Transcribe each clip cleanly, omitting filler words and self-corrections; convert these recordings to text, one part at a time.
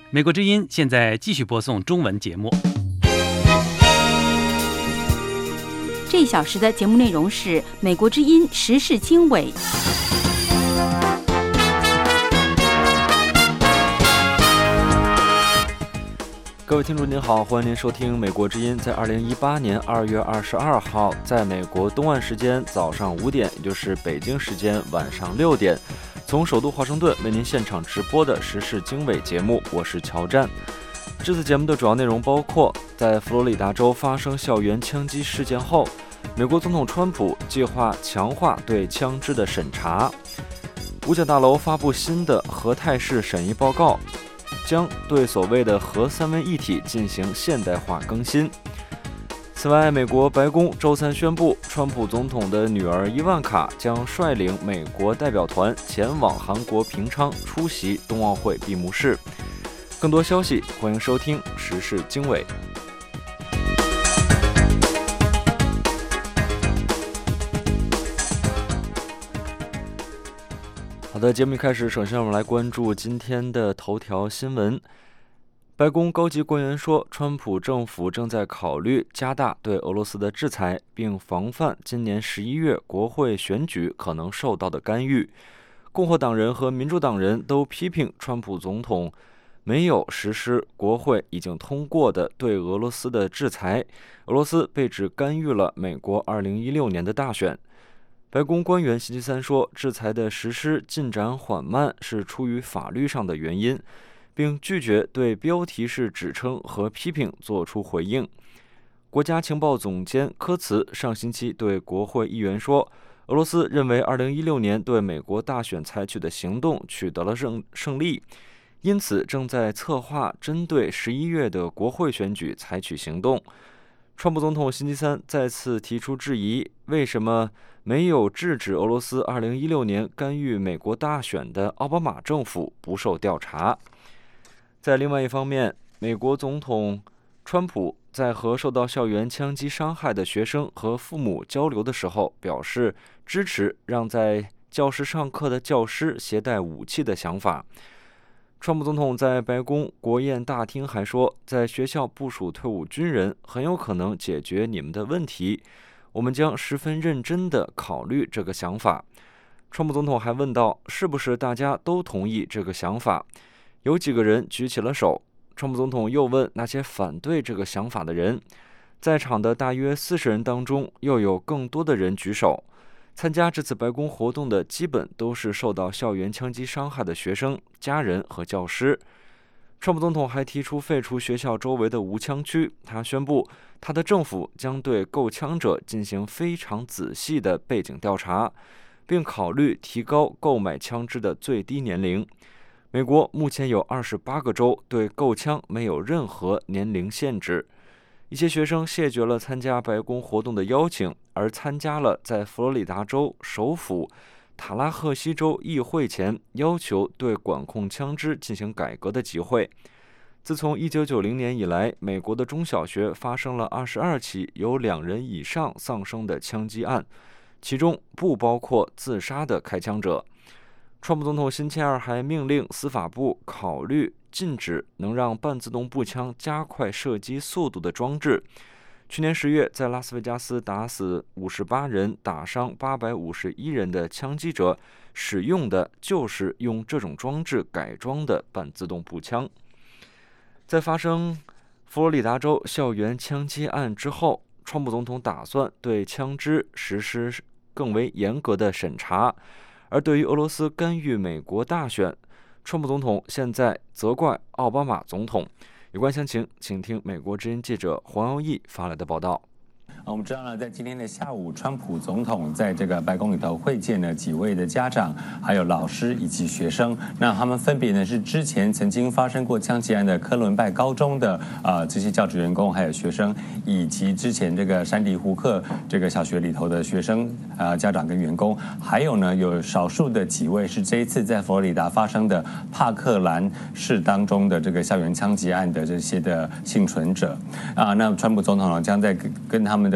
美国之音现在继续播送中文节目。 这一小时的节目内容是美国之音时事经纬。 各位听众您好，欢迎您收听美国之音在2018年2月22号在美国东岸时间早上5点，也就是北京时间晚上6点，从首都华盛顿为您现场直播的时事经纬节目，我是乔战。这次节目的主要内容包括，在佛罗里达州发生校园枪击事件后，美国总统川普计划强化对枪支的审查，五角大楼发布新的核态势审议报告，将对所谓的核三位一体进行现代化更新。此外，美国白宫周三宣布，川普总统的女儿伊万卡将率领美国代表团前往韩国平昌出席冬奥会闭幕式。更多消息，欢迎收听时事经纬。好的，节目一开始，首先我们来关注今天的头条新闻。白宫高级官员说，川普政府正在考虑加大对俄罗斯的制裁，并防范今年11月国会选举可能受到的干预。共和党人和民主党人都批评川普总统没有实施国会已经通过的对俄罗斯的制裁，俄罗斯被指干预了美国2016年的大选。白宫官员星期三说，制裁的实施进展缓慢是出于法律上的原因，并拒绝对标题式指称和批评做出回应。国家情报总监科茨上星期对国会议员说，俄罗斯认为2016年对美国大选采取的行动取得了胜利，因此正在策划针对11月的国会选举采取行动。川普总统星期三再次提出质疑，为什么没有制止俄罗斯2016年干预美国大选的奥巴马政府不受调查。在另外一方面，美国总统川普在和受到校园枪击伤害的学生和父母交流的时候，表示支持让在教室上课的教师携带武器的想法。川普总统在白宫国宴大厅还说，在学校部署退伍军人很有可能解决你们的问题，我们将十分认真地考虑这个想法。川普总统还问到，是不是大家都同意这个想法？有几个人举起了手。川普总统又问那些反对这个想法的人，在场的大约40人当中，又有更多的人举手。参加这次白宫活动的基本都是受到校园枪击伤害的学生、家人和教师。川普总统还提出废除学校周围的无枪区，他宣布他的政府将对购枪者进行非常仔细的背景调查，并考虑提高购买枪支的最低年龄。美国目前有28个州对购枪没有任何年龄限制。一些学生谢绝了参加白宫活动的邀请，而参加了在佛罗里达州首府塔拉赫西州议会前要求对管控枪支进行改革的集会。自从1990年以来，美国的中小学发生了22起有2人以上丧生的枪击案，其中不包括自杀的开枪者。川普总统星期二还命令司法部考虑禁止能让半自动步枪加快射击速度的装置。去年10月，在拉斯维加斯打死58人、打伤851人的枪击者，使用的就是用这种装置改装的半自动步枪。在发生佛罗里达州校园枪击案之后，川普总统打算对枪支实施更为严格的审查。而对于俄罗斯干预美国大选，川普总统现在责怪奥巴马总统。有关详情，请听美国之音记者黄耀义发来的报道。 我们知道呢，在今天的下午，川普总统在这个白宫里头会见了几位的家长、还有老师以及学生。那他们分别呢是之前曾经发生过枪击案的科伦拜高中的这些教职员工还有学生，以及之前这个山迪胡克这个小学里头的学生家长跟员工，还有呢有少数的几位是这一次在佛罗里达发生的帕克兰市当中的这个校园枪击案的这些的幸存者那川普总统呢将在跟他们的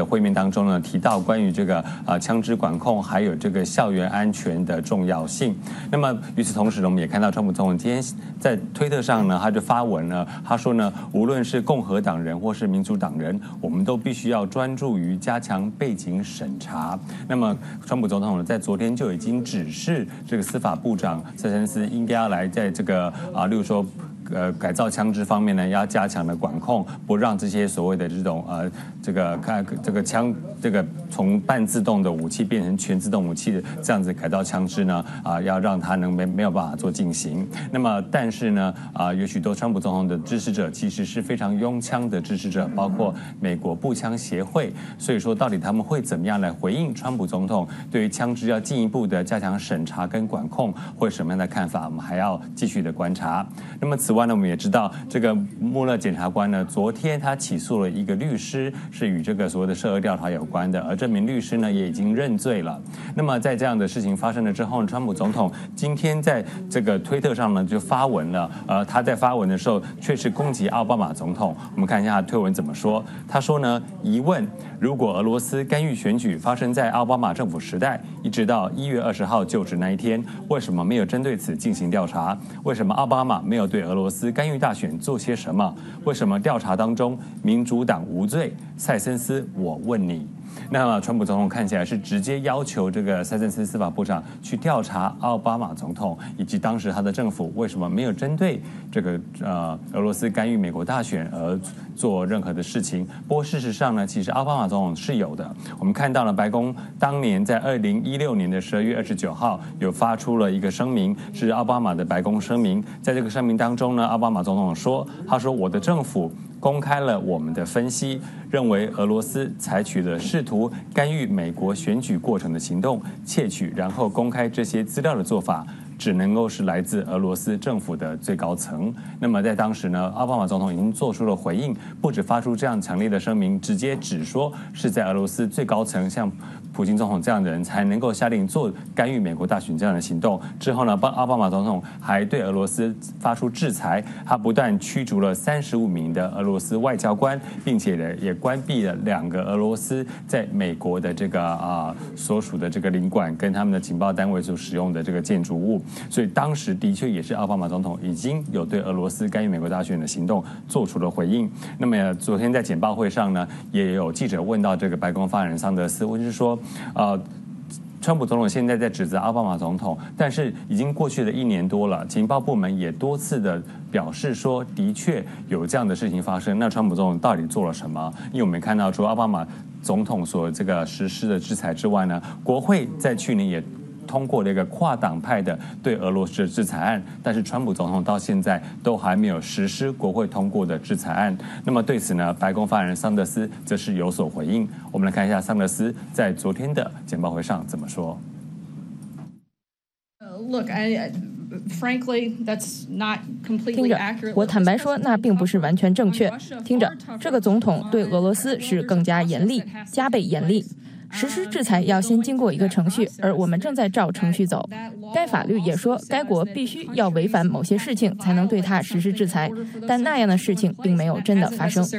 的会面当中呢，提到关于这个枪支管控还有这个校园安全的重要性。那么与此同时呢，我们也看到川普总统今天在推特上呢，他就发文了，他说呢，无论是共和党人或是民主党人，我们都必须要专注于加强背景审查。那么川普总统呢，在昨天就已经指示这个司法部长塞森斯应该要来在这个例如说改造枪支方面呢，要加强的管控，不让这些所谓的这种这个枪这个从半自动的武器变成全自动武器的这样子改造枪支呢要让它没有办法做进行。那么但是呢有许多川普总统的支持者其实是非常拥枪的支持者，包括美国步枪协会。所以说到底他们会怎么样来回应川普总统对于枪支要进一步的加强审查跟管控会什么样的看法，我们还要继续的观察。那么此外呢，我们也知道这个穆勒检察官呢，昨天他起诉了一个律师，是与这个所谓的涉俄调查有关的，而这名律师呢也已经认罪了。那么在这样的事情发生了之后呢，川普总统今天在这个推特上呢就发文了，他在发文的时候却是攻击奥巴马总统。我们看一下他推文怎么说。他说呢，疑问：如果俄罗斯干预选举发生在奥巴马政府时代，一直到1月20号就职那一天，为什么没有针对此进行调查？为什么奥巴马没有对俄罗斯干预大选做些什么？为什么调查当中民主党无罪？塞森斯，我问你。那么川普总统看起来是直接要求这个塞森斯司法部长去调查奥巴马总统以及当时他的政府为什么没有针对这个俄罗斯干预美国大选而做任何的事情。不过事实上呢，其实奥巴马总统是有的。我们看到了白宫当年在2016年的12月29号有发出了一个声明，是奥巴马的白宫声明。在这个声明当中呢，奥巴马总统说，他说我的政府公开了我们的分析，认为俄罗斯采取了试图干预美国选举过程的行动，窃取然后公开这些资料的做法只能够是来自俄罗斯政府的最高层。那么在当时呢，奥巴马总统已经做出了回应，不止发出这样强烈的声明，直接指说是在俄罗斯最高层像普京总统这样的人才能够下令做干预美国大选这样的行动。之后呢，奥巴马总统还对俄罗斯发出制裁，他不但驱逐了35名的俄罗斯外交官，并且呢也关闭了2个俄罗斯在美国的这个所属的这个领馆跟他们的情报单位所使用的这个建筑物。所以当时的确也是奥巴马总统已经有对俄罗斯干预美国大选的行动做出了回应。那么昨天在简报会上呢，也有记者问到这个白宫发言人桑德斯，就是说川普总统现在在指责奥巴马总统，但是已经过去了1年多了，情报部门也多次的表示说，的确有这样的事情发生。那川普总统到底做了什么？因为我们看到，除了奥巴马总统所这个实施的制裁之外呢，国会在去年也通过了一个跨党派的对俄罗斯的制裁案，但是川普总统到现在都还没有实施国会通过的制裁案。那么对此呢，白宫发言人桑德斯则是有所回应。我们来看一下桑德斯在昨天的简报会上怎么说。 听着，我坦白说，那并不是完全正确。听着，这个总统对俄罗斯是更加严厉，加倍严厉。实施制裁要先经过一个程序，而我们正在照程序走。该法律也说，该国必须要违反某些事情才能对它实施制裁，但那样的事情并没有真的发生。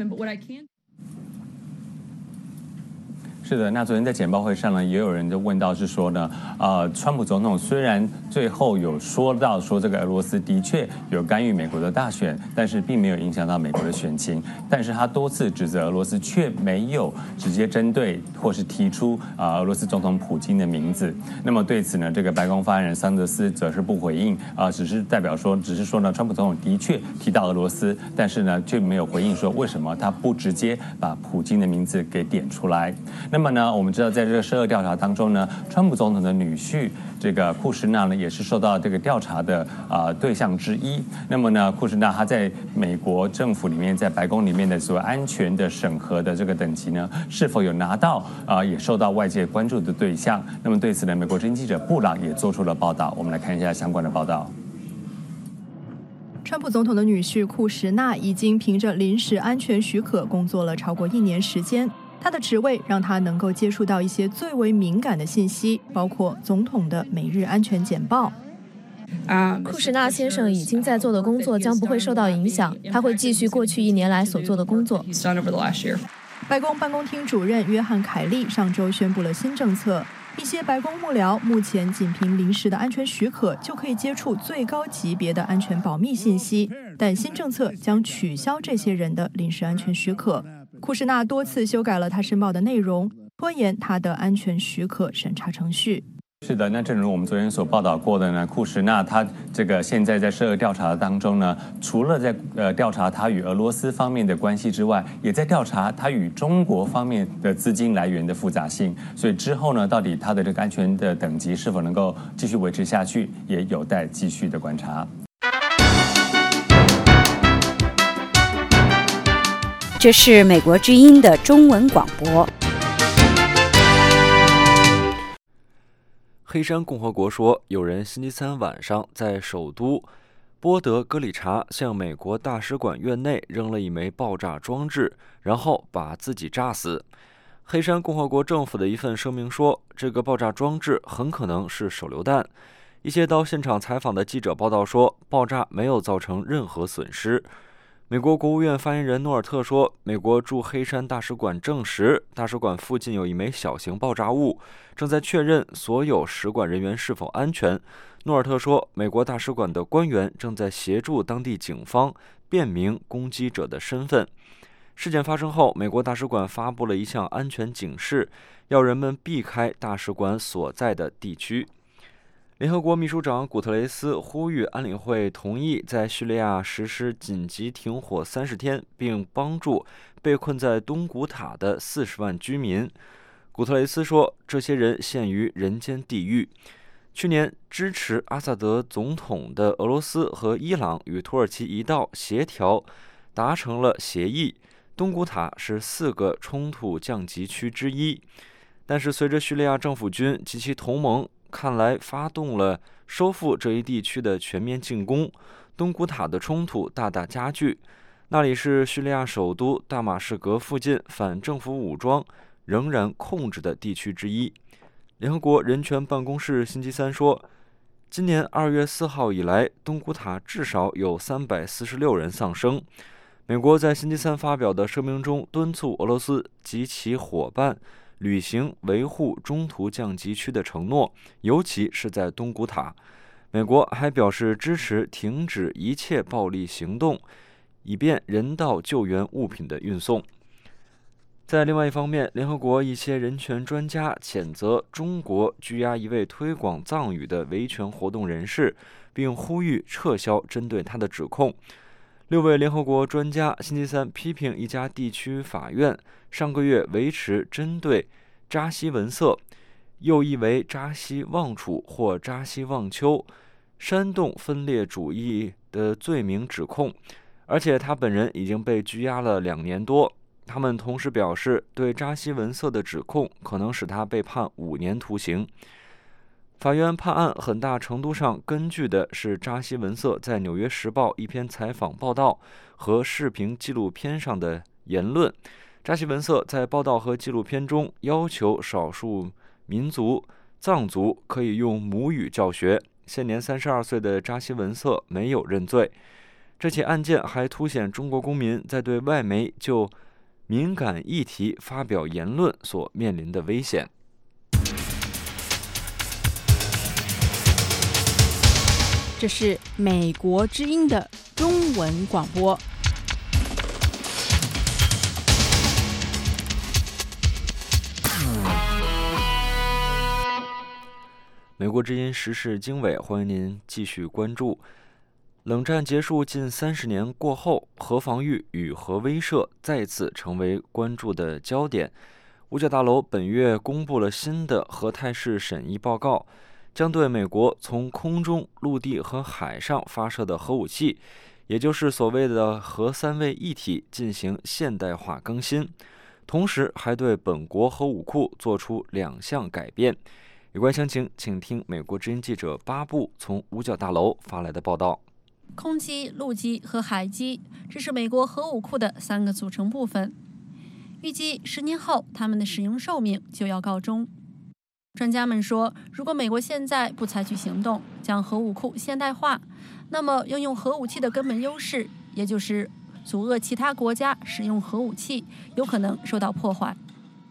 是的，那昨天在简报会上呢，也有人就问到是说呢，川普总统虽然最后有说到说这个俄罗斯的确有干预美国的大选，但是并没有影响到美国的选情，但是他多次指责俄罗斯却没有直接针对或是提出俄罗斯总统普京的名字。那么对此呢，这个白宫发言人桑德斯则是不回应，只是说呢，川普总统的确提到俄罗斯，但是呢却没有回应说为什么他不直接把普京的名字给点出来。那么呢，我们知道在这个涉俄调查当中呢，川普总统的女婿这个库什纳呢也是受到这个调查的对象之一。那么呢，库什纳他在美国政府里面，在白宫里面的所谓安全的审核的这个等级呢，是否有拿到也受到外界关注的对象。那么对此呢，美国之音记者布朗也做出了报道，我们来看一下相关的报道。 川普总统的女婿库什纳已经凭着临时安全许可工作了超过1年时间。他的职位让他能够接触到一些最为敏感的信息，包括总统的每日安全简报。 库什纳先生已经在做的工作将不会受到影响，他会继续过去1年来所做的工作。 白宫办公厅主任约翰·凯利上周宣布了新政策，一些白宫幕僚目前仅凭临时的安全许可就可以接触最高级别的安全保密信息，但新政策将取消这些人的临时安全许可。库什纳多次修改了他申报的内容，拖延他的安全许可审查程序。 是的，那正如我们昨天所报道过的呢，库什纳他这个现在在涉恶调查当中呢，除了在调查他与俄罗斯方面的关系之外，也在调查他与中国方面的资金来源的复杂性。所以之后呢，到底他的这个安全的等级是否能够继续维持下去，也有待继续的观察。 这是美国之音的中文广播。 黑山共和国说，有人星期三晚上在首都波德戈里察向美国大使馆院内扔了一枚爆炸装置，然后把自己炸死。黑山共和国政府的一份声明说，这个爆炸装置很可能是手榴弹。一些到现场采访的记者报道说，爆炸没有造成任何损失。美国国务院发言人诺尔特说，美国驻黑山大使馆证实，大使馆附近有一枚小型爆炸物，正在确认所有使馆人员是否安全。诺尔特说，美国大使馆的官员正在协助当地警方辨明攻击者的身份。事件发生后，美国大使馆发布了一项安全警示，要人们避开大使馆所在的地区。联合国秘书长古特雷斯呼吁安理会同意在叙利亚实施紧急停火30天，并帮助被困在东古塔的40万居民。古特雷斯说，这些人陷于人间地狱。去年，支持阿萨德总统的俄罗斯和伊朗与土耳其一道协调达成了协议，东古塔是4个冲突降级区之一。但是随着叙利亚政府军及其同盟看来发动了收复这一地区的全面进攻，东古塔的冲突大大加剧。那里是叙利亚首都大马士革附近反政府武装仍然控制的地区之一。联合国人权办公室星期三说，今年2月4号以来，东古塔至少有346人丧生。美国在星期三发表的声明中敦促俄罗斯及其伙伴履行维护中途降级区的承诺，尤其是在东古塔。美国还表示支持停止一切暴力行动，以便人道救援物品的运送。在另外一方面，联合国一些人权专家谴责中国拘押一位推广藏语的维权活动人士，并呼吁撤销针对他的指控。6位联合国专家星期三批评一家地区法院上个月维持针对扎西文色，又译为扎西旺楚或扎西旺丘，煽动分裂主义的罪名指控，而且他本人已经被拘押了2年多。他们同时表示，对扎西文色的指控可能使他被判5年徒刑。法院判案很大程度上根据的是扎西文色在《纽约时报》一篇采访报道和视频纪录片上的言论。扎西文色在报道和纪录片中要求少数民族藏族可以用母语教学。现年32岁的扎西文色没有认罪。这起案件还凸显中国公民在对外媒就敏感议题发表言论所面临的危险。 这是美国之音的中文广播。 美国之音时事经纬，欢迎您继续关注。冷战结束近30年过后，核防御与核威慑再次成为关注的焦点。五角大楼本月公布了新的核态势审议报告，将对美国从空中、陆地和海上发射的核武器，也就是所谓的核3位一体进行现代化更新，同时还对本国核武库做出2项改变。有关详情，请听美国之音记者巴布从五角大楼发来的报道。 空基、陆基和海基，这是美国核武库的3个组成部分。预计10年后，它们的使用寿命就要告终。专家们说，如果美国现在不采取行动，将核武库现代化，那么拥有核武器的根本优势，也就是阻遏其他国家使用核武器，有可能受到破坏。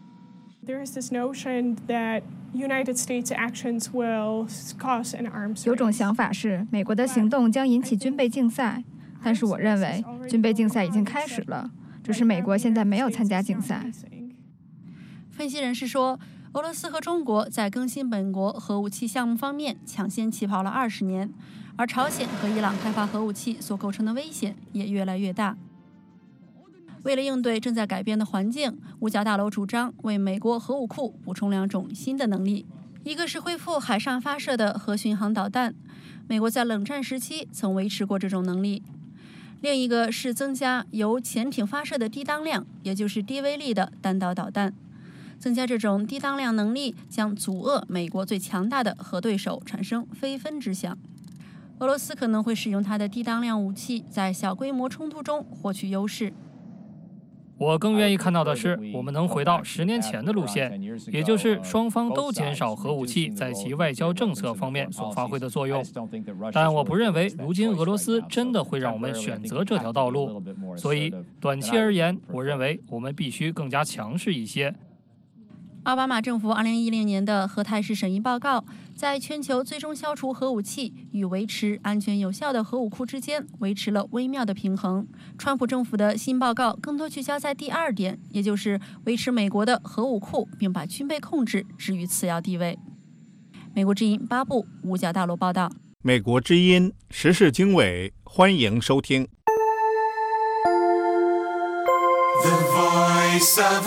有种想法是，美国的行动将引起军备竞赛，但是我认为军备竞赛已经开始了，只是美国现在没有参加竞赛。 分析人士说，俄罗斯和中国在更新本国核武器项目方面抢先起跑了20年，而朝鲜和伊朗开发核武器所构成的危险也越来越大。为了应对正在改变的环境，五角大楼主张为美国核武库补充2种新的能力，一个是恢复海上发射的核巡航导弹，美国在冷战时期曾维持过这种能力；另一个是增加由潜艇发射的低当量，也就是低威力的弹道导弹。增加这种低当量能力将阻遏美国最强大的核对手产生非分之想。俄罗斯可能会使用它的低当量武器在小规模冲突中获取优势。 我更愿意看到的是，我们能回到10年前的路线，也就是双方都减少核武器在其外交政策方面所发挥的作用。但我不认为如今俄罗斯真的会让我们选择这条道路，所以短期而言，我认为我们必须更加强势一些。 奥巴马政府2010年的核态势审议报告，在全球最终消除核武器与维持安全有效的核武库之间维持了微妙的平衡。川普政府的新报告更多聚焦在第2点，也就是维持美国的核武库，并把军备控制置于次要地位。美国之音8部五角大楼报道。 美国之音时事经纬，欢迎收听。The Voice of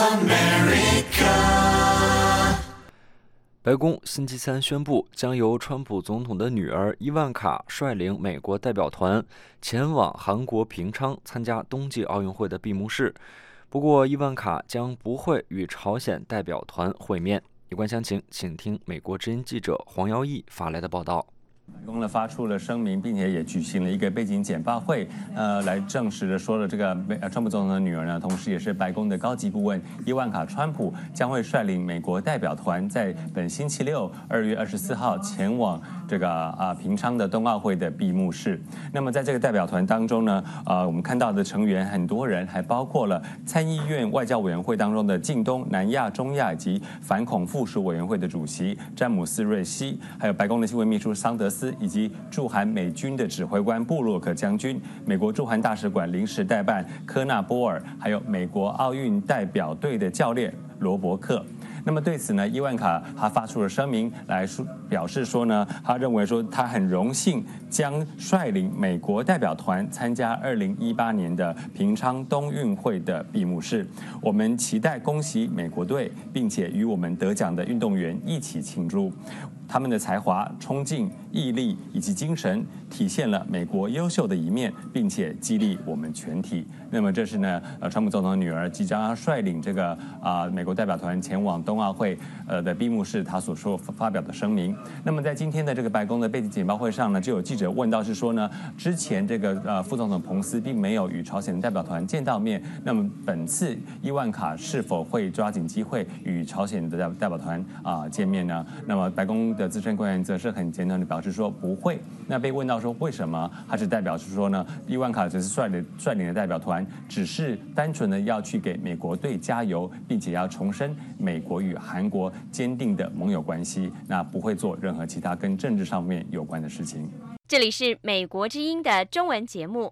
America。白宫星期三宣布，将由川普总统的女儿伊万卡率领美国代表团前往韩国平昌参加冬季奥运会的闭幕式。不过，伊万卡将不会与朝鲜代表团会面。有关详情，请听美国之音记者黄瑶毅发来的报道。 白宫呢发出了声明，并且也举行了一个背景简报会，来证实的说了这个川普总统的女儿呢，同时也是白宫的高级顾问伊万卡·川普将会率领美国代表团在本星期六2月24号前往这个平昌的冬奥会的闭幕式。那么在这个代表团当中呢，我们看到的成员很多人，还包括了参议院外交委员会当中的近东、南亚、中亚以及反恐附属委员会的主席詹姆斯·瑞西，还有白宫的新闻秘书桑德斯，以及驻韩美军的指挥官布洛克将军、美国驻韩大使馆临时代办科纳波尔，还有美国奥运代表队的教练罗伯克。那么对此呢，伊万卡他发出了声明来表示说呢，他认为说他很荣幸将率领美国代表团参加2018年的平昌冬运会的闭幕式。我们期待恭喜美国队，并且与我们得奖的运动员一起庆祝。他们的才华、冲劲、毅力以及精神，体现了美国优秀的一面，并且激励我们全体。那么这是呢，川普总统的女儿即将要率领这个美国代表团前往冬奥会的闭幕式，他所发表的声明。那么在今天的这个白宫的背景简报会上呢，就有记者问到是说呢，之前这个副总统彭斯并没有与朝鲜的代表团见到面，那么本次伊万卡是否会抓紧机会与朝鲜的代表团见面呢？那么白宫的资深官员则是很简短的表示说不会。那被问到说为什么，他是代表是说呢，伊万卡只是率领的代表团，只是单纯的要去给美国队加油，并且要重申美国与韩国坚定的盟友关系，那不会做任何其他跟政治上面有关的事情。 这里是美国之音的中文节目。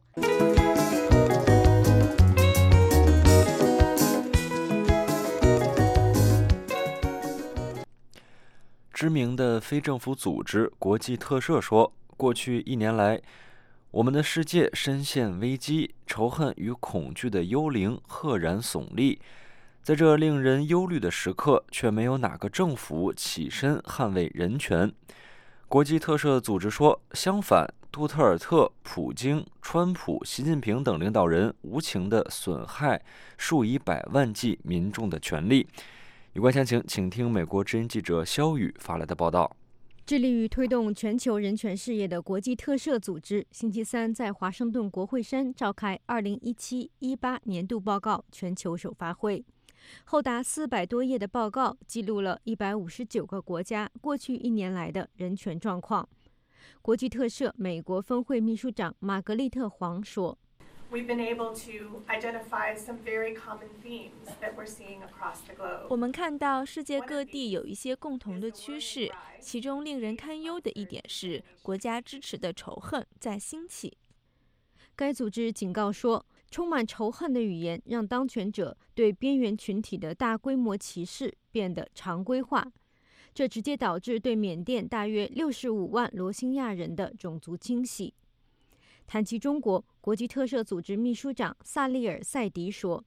知名的非政府组织国际特赦说，过去1年来，我们的世界深陷危机，仇恨与恐惧的幽灵赫然耸立。在这令人忧虑的时刻，却没有哪个政府起身捍卫人权。国际特赦组织说，相反，杜特尔特、普京、川普、习近平等领导人无情地损害数以百万计民众的权利。有关详情，请听美国之音记者肖宇发来的报道。 致力于推动全球人权事业的国际特赦组织星期三在华盛顿国会山召开2017-18年度报告全球首发会。厚达400多页的报告记录了159个国家过去1年来的人权状况。国际特赦美国分会秘书长玛格丽特·黄说：“ 我们看到世界各地有一些共同的趋势，其中令人堪忧的一点是国家支持的仇恨在兴起。 该组织警告说，充满仇恨的语言让当权者对边缘群体的大规模歧视变得常规化，这直接导致对缅甸大约65万罗兴亚人的种族清洗。谈及中国，国际特赦组织秘书长萨利尔·塞迪说，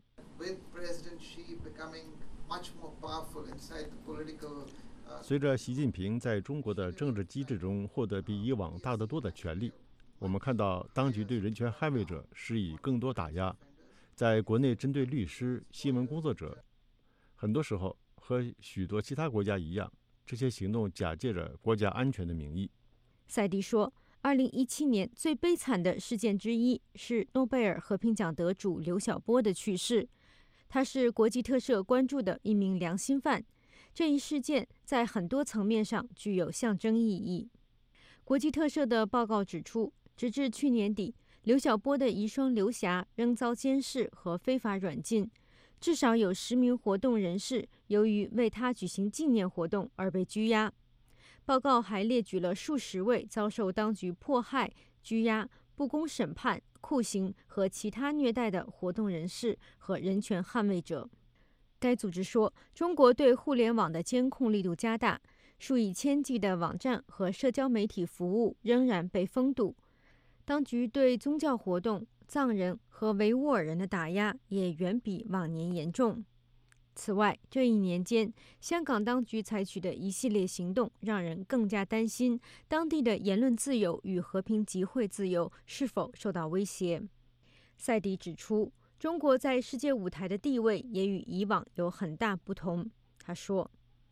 随着习近平在中国的政治机制中获得比以往大得多的权力，我们看到当局对人权捍卫者施以更多打压，在国内针对律师、新闻工作者，很多时候和许多其他国家一样，这些行动假借着国家安全的名义。 塞迪说，2017年最悲惨的事件之一是诺贝尔和平奖得主刘晓波的去世。他是国际特赦关注的一名良心犯，这一事件在很多层面上具有象征意义。国际特赦的报告指出，直至去年底，刘晓波的遗孀刘霞仍遭监视和非法软禁，至少有10名活动人士由于为他举行纪念活动而被拘押。报告还列举了数十位遭受当局迫害、拘押、不公审判、酷刑和其他虐待的活动人士和人权捍卫者。该组织说，中国对互联网的监控力度加大，数以千计的网站和社交媒体服务仍然被封堵。当局对宗教活动、藏人和维吾尔人的打压也远比往年严重。此外，这一年间，香港当局采取的一系列行动让人更加担心当地的言论自由与和平集会自由是否受到威胁。塞迪指出，中国在世界舞台的地位也与以往有很大不同。他说，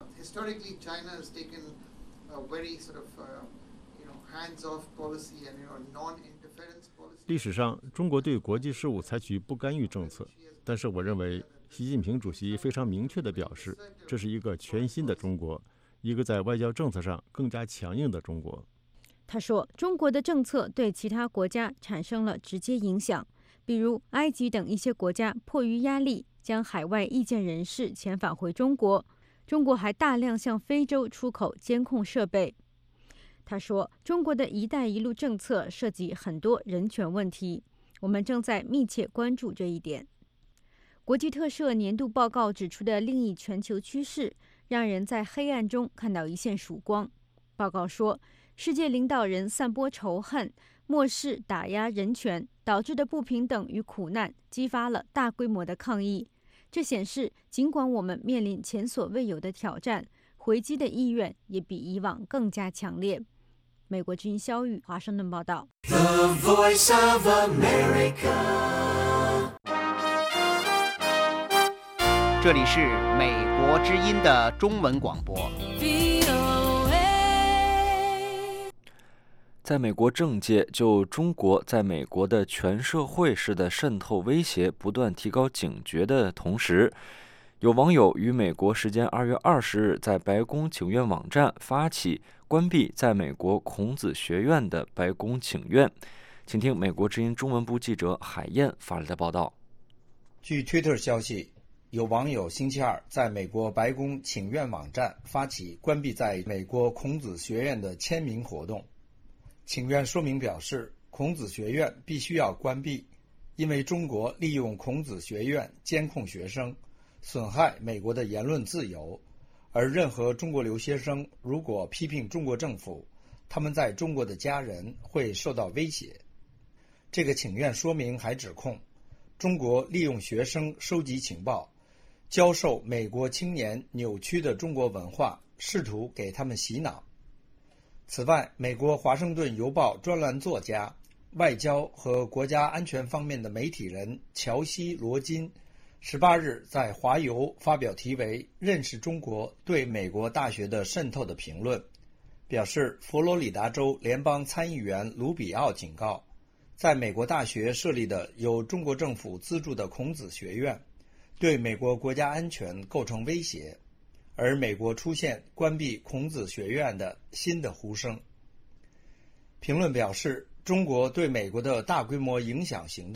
历史上，中国对国际事务采取不干预政策，但是我认为习近平主席非常明确地表示，这是一个全新的中国，一个在外交政策上更加强硬的中国。 他说，中国的政策对其他国家产生了直接影响，比如埃及等一些国家迫于压力将海外意见人士遣返回中国。中国还大量向非洲出口监控设备。他说，中国的一带一路政策涉及很多人权问题，我们正在密切关注这一点。国际特赦年度报告指出的另一全球趋势，让人在黑暗中看到一线曙光。报告说，世界领导人散播仇恨、漠视打压人权导致的不平等与苦难，激发了大规模的抗议。这显示，尽管我们面临前所未有的挑战，回击的意愿也比以往更加强烈。美国之音肖玉华盛顿报道。 The Voice of America。 这里是美国之音的中文广播。 在美国政界，就中国在美国的全社会式的渗透威胁不断提高警觉的同时，有网友于美国时间2月20日在白宫请愿网站发起关闭在美国孔子学院的白宫请愿。请听美国之音中文部记者海燕发来的报道。 据 Twitter 消息，有网友星期二在美国白宫请愿网站发起关闭在美国孔子学院的签名活动。请愿说明表示，孔子学院必须要关闭，因为中国利用孔子学院监控学生，损害美国的言论自由，而任何中国留学生如果批评中国政府，他们在中国的家人会受到威胁。这个请愿说明还指控，中国利用学生收集情报，教授美国青年扭曲的中国文化，试图给他们洗脑。此外，美国《华盛顿邮报》专栏作家、外交和国家安全方面的媒体人乔西·罗金18日在《华邮》发表题为《认识中国对美国大学的渗透》的评论，表示佛罗里达州联邦参议员卢比奥警告，在美国大学设立的由中国政府资助的孔子学院对美国国家安全构成威胁，而美国出现关闭孔子学院的新的呼声。评论表示，中国对美国的大规模影响行动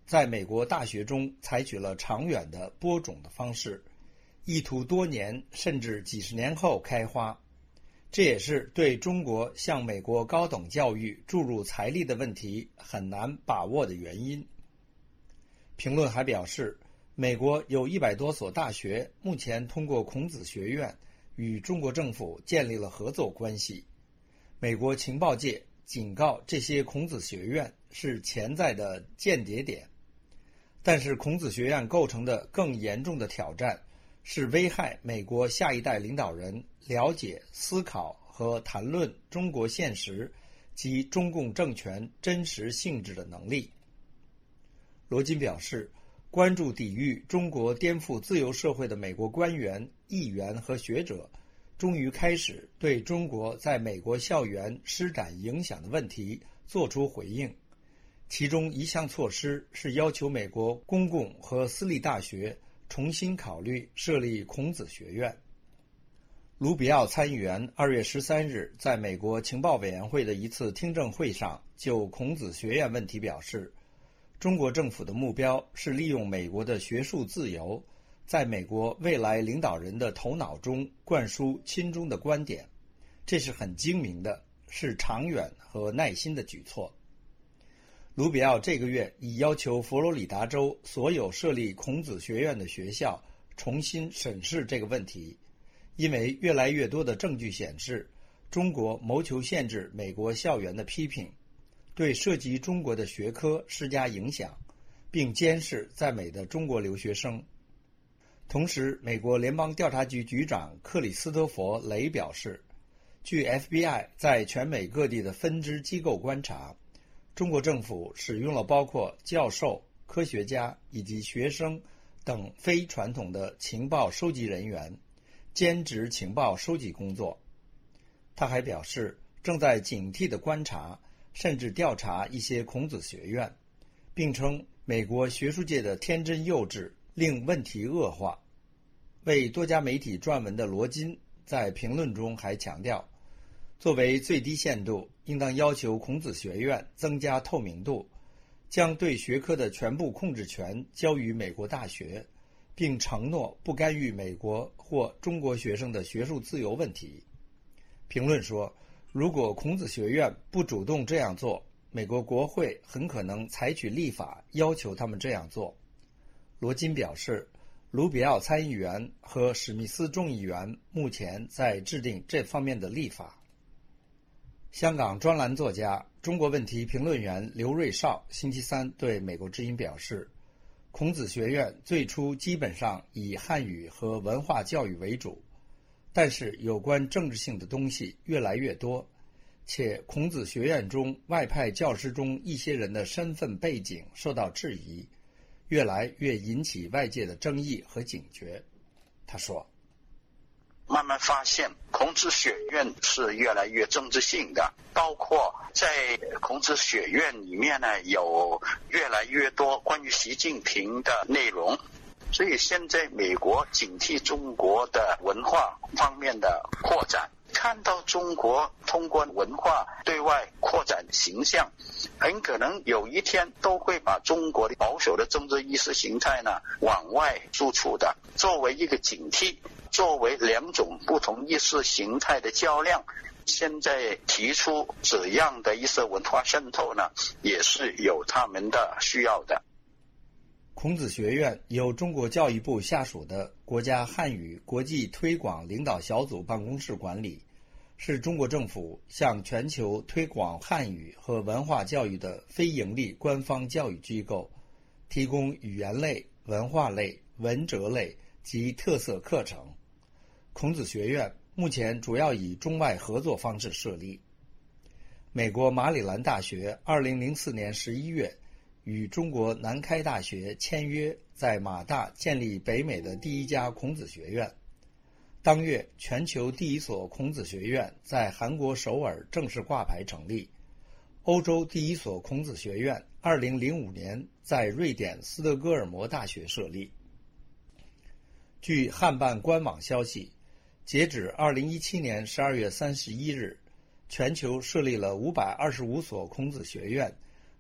在美国大学中采取了长远的播种的方式，意图多年甚至几十年后开花。这也是对中国向美国高等教育注入财力的问题很难把握的原因。评论还表示，美国有100多所大学目前通过孔子学院与中国政府建立了合作关系。美国情报界警告这些孔子学院是潜在的间谍点，但是孔子学院构成的更严重的挑战是危害美国下一代领导人了解、思考和谈论中国现实及中共政权真实性质的能力。罗金表示，关注抵御中国颠覆自由社会的美国官员、议员和学者终于开始对中国在美国校园施展影响的问题作出回应，其中一项措施是要求美国公共和私立大学重新考虑设立孔子学院。卢比奥参议员2月13日在美国情报委员会的一次听证会上就孔子学院问题表示，中国政府的目标是利用美国的学术自由，在美国未来领导人的头脑中灌输亲中的观点，这是很精明的，是长远和耐心的举措。卢比奥这个月已要求佛罗里达州所有设立孔子学院的学校重新审视这个问题，因为越来越多的证据显示，中国谋求限制美国校园的批评，对涉及中国的学科施加影响，并监视在美的中国留学生。同时，美国联邦调查局局长克里斯托弗·雷表示，据 FBI 在全美各地的分支机构观察，中国政府使用了包括教授、科学家以及学生等非传统的情报收集人员，兼职情报收集工作。他还表示，正在警惕地观察甚至调查一些孔子学院，并称美国学术界的天真幼稚令问题恶化。为多家媒体撰文的罗金在评论中还强调，作为最低限度，应当要求孔子学院增加透明度，将对学科的全部控制权交于美国大学，并承诺不干预美国或中国学生的学术自由问题。评论说，如果孔子学院不主动这样做，美国国会很可能采取立法要求他们这样做。罗金表示，卢比奥参议员和史密斯众议员目前在制定这方面的立法。香港专栏作家、中国问题评论员刘瑞绍星期三对美国之音表示，孔子学院最初基本上以汉语和文化教育为主，但是有关政治性的东西越来越多，且孔子学院中外派教师中一些人的身份背景受到质疑，越来越引起外界的争议和警觉。他说， 慢慢发现孔子学院是越来越政治性的，包括在孔子学院里面呢，有越来越多关于习近平的内容，所以现在美国警惕中国的文化方面的扩展，看到中国通过文化对外扩展形象，很可能有一天都会把中国的保守的政治意识形态呢往外输出的。作为一个警惕，作为两种不同意识形态的较量，现在提出这样的一些文化渗透呢，也是有他们的需要的。 孔子学院由中国教育部下属的国家汉语国际推广领导小组办公室管理，是中国政府向全球推广汉语和文化教育的非营利官方教育机构，提供语言类、文化类、文哲类及特色课程。孔子学院目前主要以中外合作方式设立。美国马里兰大学2004年11月与中国南开大学签约，在马大建立北美的第一家孔子学院。当月，全球第一所孔子学院在韩国首尔正式挂牌成立。欧洲第一所孔子学院2005年在瑞典斯德哥尔摩大学设立。据汉办官网消息，截止2017年12月31日，全球设立了525所孔子学院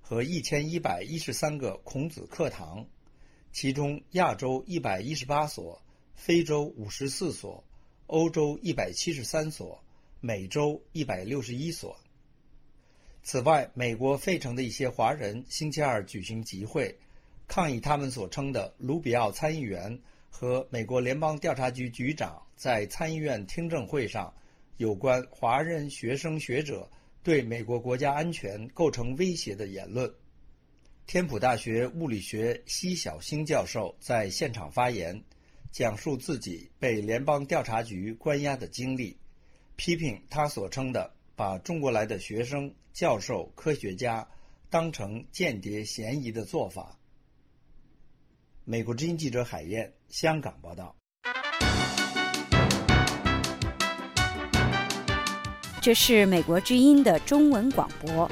和1113个孔子课堂，其中亚洲118所，非洲54所，欧洲173所，美洲161所。此外，美国费城的一些华人星期二举行集会，抗议他们所称的卢比奥参议员和美国联邦调查局局长在参议院听证会上有关华人学生学者对美国国家安全构成威胁的言论。天普大学物理学奚晓星教授在现场发言，讲述自己被联邦调查局关押的经历，批评他所称的把中国来的学生、教授、科学家当成间谍嫌疑的做法。美国之音记者海燕，香港报道。 这是美国之音的中文广播。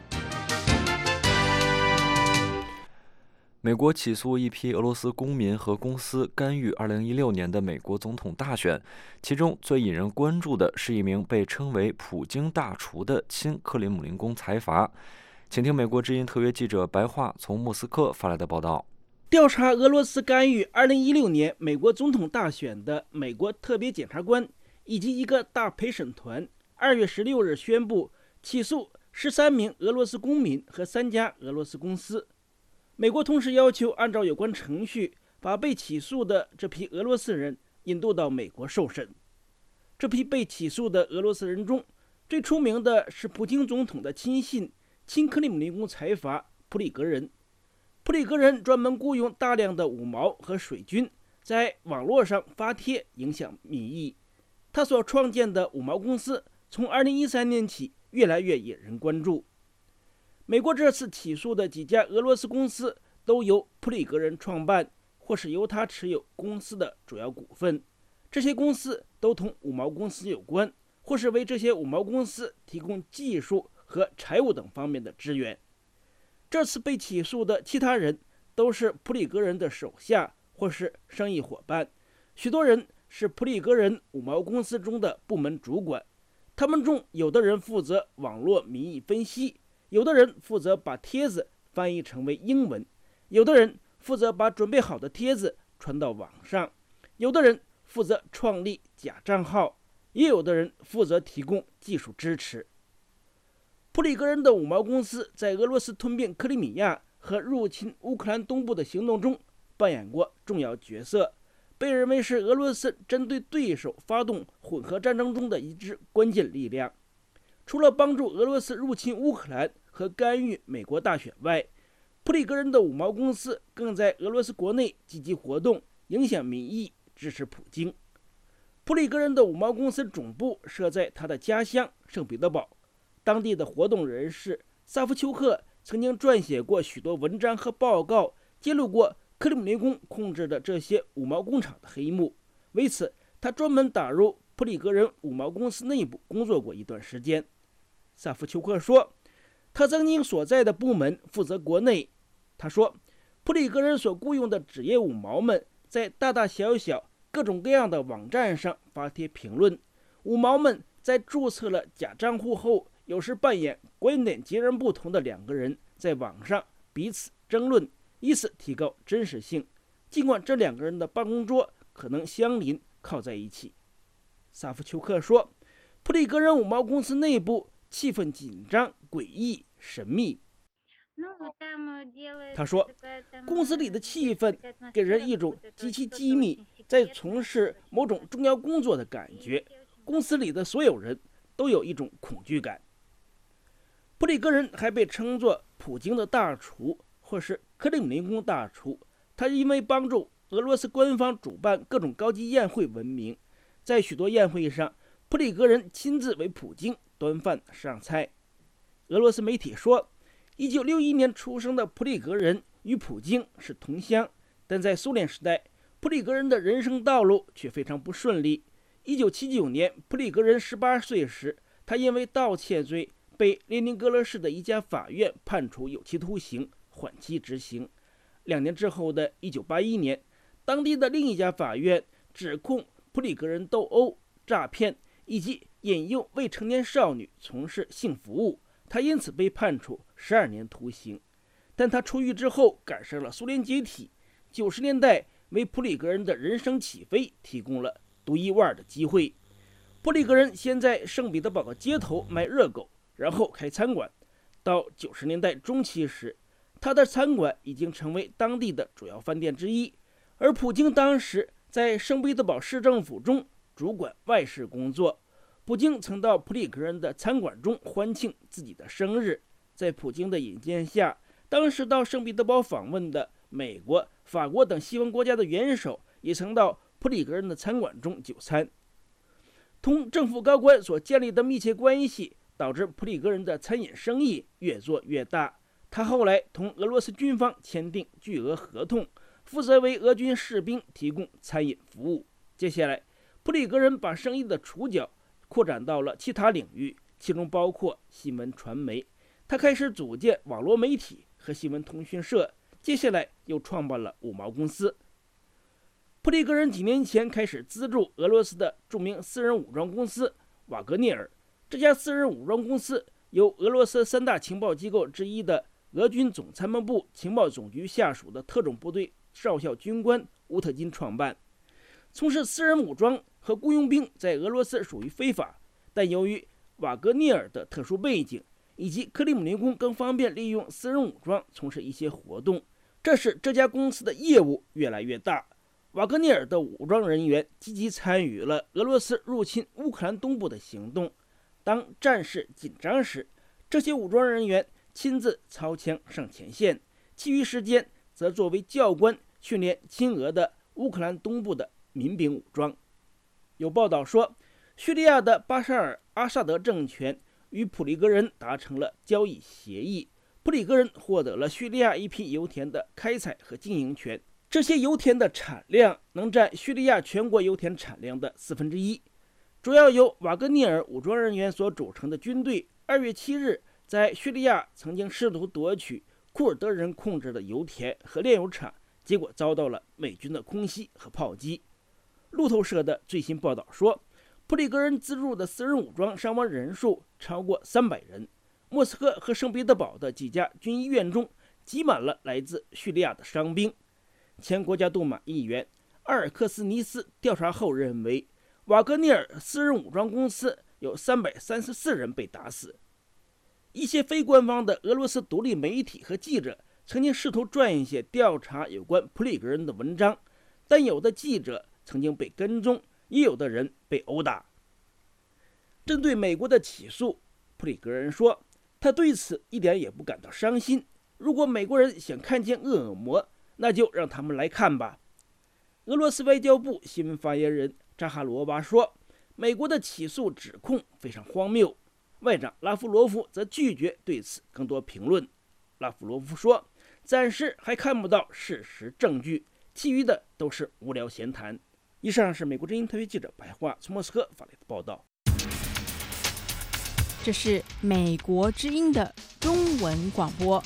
美国起诉一批俄罗斯公民和公司干预2016年的美国总统大选，其中最引人关注的是一名被称为普京大厨的亲克里姆林宫财阀。请听美国之音特约记者白桦从莫斯科发来的报道。 调查俄罗斯干预2016年美国总统大选的美国特别检察官以及一个大陪审团2月16日宣布起诉13名俄罗斯公民和3家俄罗斯公司。美国同时要求按照有关程序把被起诉的这批俄罗斯人引渡到美国受审。这批被起诉的俄罗斯人中，最出名的是普京总统的亲信亲克里姆林宫财阀普里格人。普里格人专门雇佣大量的五毛和水军在网络上发帖影响民意。他所创建的五毛公司从2013年起越来越引人关注。美国这次起诉的几家俄罗斯公司都由普里格人创办，或是由他持有公司的主要股份。这些公司都同五毛公司有关，或是为这些五毛公司提供技术和财务等方面的支援。这次被起诉的其他人都是普里格人的手下或是生意伙伴，许多人是普里格人五毛公司中的部门主管。他们中有的人负责网络民意分析，有的人负责把帖子翻译成为英文，有的人负责把准备好的帖子传到网上，有的人负责创立假账号，也有的人负责提供技术支持。普里格人的五毛公司在俄罗斯吞并克里米亚和入侵乌克兰东部的行动中扮演过重要角色，被认为是俄罗斯针对对手发动混合战争中的一支关键力量。除了帮助俄罗斯入侵乌克兰和干预美国大选外，普里格人的五毛公司更在俄罗斯国内积极活动，影响民意，支持普京。普里格人的五毛公司总部设在他的家乡圣彼得堡。当地的活动人士萨夫丘克曾经撰写过许多文章和报告，揭露过克里姆林宫控制的这些五毛工厂的黑幕。为此，他专门打入普里格人五毛公司内部工作过一段时间。萨夫丘克说，他曾经所在的部门负责国内。他说，普里格人所雇佣的职业五毛们在大大小小各种各样的网站上发帖评论。五毛们在注册了假账户后，有时扮演观点截然不同的两个人，在网上彼此争论，以此提高真实性，尽管这两个人的办公桌可能相邻靠在一起。萨夫丘克说，普里格人五毛公司内部气氛紧张、诡异、神秘。他说，公司里的气氛给人一种极其机密，在从事某种重要工作的感觉。公司里的所有人都有一种恐惧感。普里格人还被称作普京的大厨，或是克里姆林宫大厨。他因为帮助俄罗斯官方主办各种高级宴会闻名，在许多宴会上，普里格人亲自为普京端饭上菜。俄罗斯媒体说，1961年出生的普里格人与普京是同乡，但在苏联时代，普里格人的人生道路却非常不顺利。1979年，普里格人18岁时，他因为盗窃罪被列宁格勒市的一家法院判处有期徒刑，缓期执行。2年之后的1981年，当地的另一家法院指控普里格人斗殴、诈骗以及引诱未成年少女从事性服务，他因此被判处12年徒刑。 但他出狱之后赶上了苏联解体，90年代为普里格人的人生起飞提供了独一无二的机会。普里格人先在圣彼得堡的街头卖热狗，然后开餐馆。到90年代中期时，他的餐馆已经成为当地的主要饭店之一。而普京当时在圣彼得堡市政府中主管外事工作。普京曾到普里格人的餐馆中欢庆自己的生日。在普京的引荐下，当时到圣彼得堡访问的美国、法国等西方国家的元首也曾到普里格人的餐馆中就餐。同政府高官所建立的密切关系导致普里格人的餐饮生意越做越大。他后来同俄罗斯军方签订巨额合同，负责为俄军士兵提供餐饮服务。接下来，普里格人把生意的触角扩展到了其他领域，其中包括新闻传媒。他开始组建网络媒体和新闻通讯社，接下来又创办了5毛公司。普里格人几年前开始资助俄罗斯的著名私人武装公司瓦格涅尔。这家私人武装公司由俄罗斯3大情报机构之一的俄军总参谋部情报总局下属的特种部队少校军官乌特金创办。从事私人武装和雇佣兵在俄罗斯属于非法，但由于瓦格涅尔的特殊背景，以及克里姆林宫更方便利用私人武装从事一些活动，这使这家公司的业务越来越大。瓦格涅尔的武装人员积极参与了俄罗斯入侵乌克兰东部的行动。当战事紧张时，这些武装人员亲自操枪上前线，其余时间则作为教官训练亲俄的乌克兰东部的民兵武装。有报道说，叙利亚的巴沙尔·阿萨德政权与普里格人达成了交易协议，普里格人获得了叙利亚一批油田的开采和经营权，这些油田的产量能占叙利亚全国油田产量的1/4。主要由瓦格涅尔武装人员所组成的军队2月7日在叙利亚曾经试图夺取库尔德人控制的油田和炼油厂，结果遭到了美军的空袭和炮击。路透社的最新报道说，普里格人资助的私人武装伤亡人数超过300人。莫斯科和圣彼得堡的几家军医院中挤满了来自叙利亚的伤兵。前国家杜马议员阿尔克斯尼斯调查后认为，瓦格涅尔私人武装公司有334人被打死。一些非官方的俄罗斯独立媒体和记者曾经试图撰写调查有关普里格人的文章，但有的记者曾经被跟踪，也有的人被殴打。针对美国的起诉，普里格人说，他对此一点也不感到伤心。如果美国人想看见恶魔，那就让他们来看吧。俄罗斯外交部新闻发言人扎哈罗娃说，美国的起诉指控非常荒谬。外长拉夫罗夫则拒绝对此更多评论。拉夫罗夫说，暂时还看不到事实证据，其余的都是无聊闲谈。以上是美国之音特约记者白桦从莫斯科发来的报道。 这是美国之音的中文广播。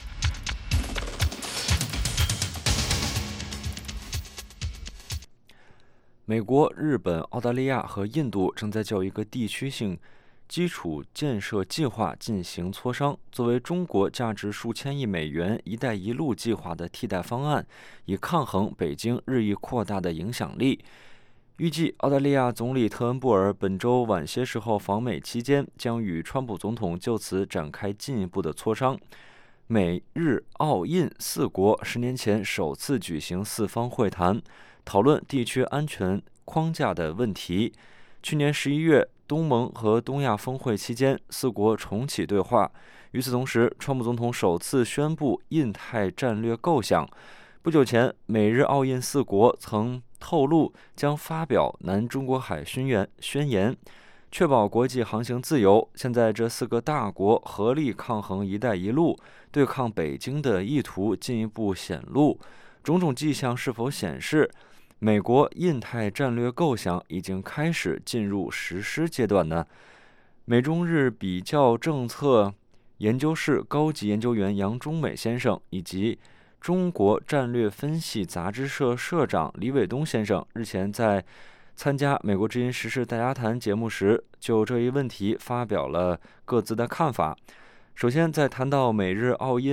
美国、日本、澳大利亚和印度正在就一个地区性基础建设计划进行磋商，作为中国价值数千亿美元“一带一路”计划的替代方案，以抗衡北京日益扩大的影响力。预计澳大利亚总理特恩布尔本周晚些时候访美期间，将与川普总统就此展开进一步的磋商。美、日、澳、印4国10年前首次举行4方会谈，讨论地区安全框架的问题。去年11月，东盟和东亚峰会期间，4国重启对话。与此同时，川普总统首次宣布印太战略构想。不久前，美日澳印4国曾透露将发表南中国海宣言，确保国际航行自由。现在这4个大国合力抗衡“一带一路”，对抗北京的意图进一步显露。种种迹象是否显示美国印太战略构想已经开始进入实施阶段呢？美中日比较政策研究室高级研究员杨中美先生以及中国战略分析杂志社社长李伟东先生日前在参加美国之音时事大家谈节目时，就这一问题发表了各自的看法。首先，在谈到美日澳印